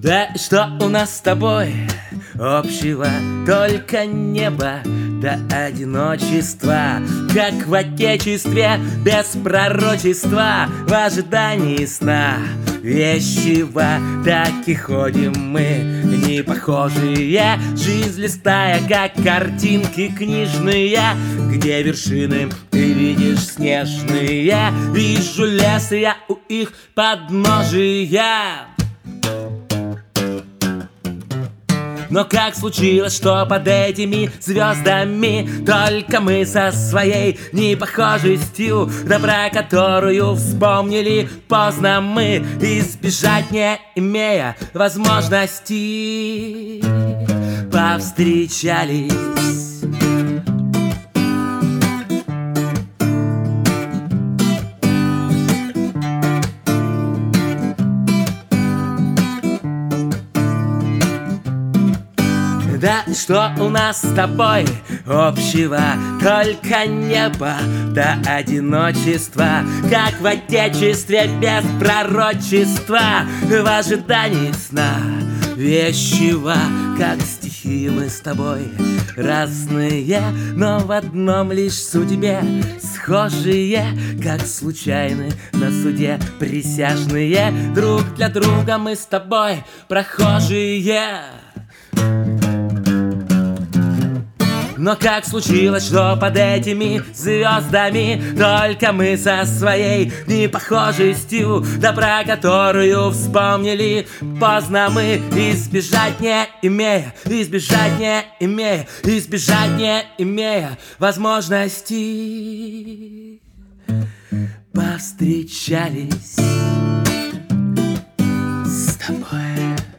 Да что у нас с тобой общего? Только небо до одиночества, как в отечестве без пророчества, в ожидании сна вещего. Так и ходим мы, не похожие, жизнь листая, как картинки книжные, где вершины ты видишь снежные. Вижу лес, и я у их подножия. Но как случилось, что под этими звездами только мы со своей непохожестью, да про которую вспомнили поздно мы, избежать не имея возможности, повстречались. Да что у нас с тобой общего? Только небо до одиночества, как в отечестве без пророчества, в ожидании сна вещего. Как стихи мы с тобой разные, но в одном лишь судьбе схожие, как случайны на суде присяжные. Друг для друга мы с тобой прохожие. Но как случилось, что под этими звездами только мы со своей непохожестью, да про которую вспомнили поздно мы, избежать не имея, избежать не имея, избежать не имея возможности, повстречались с тобой.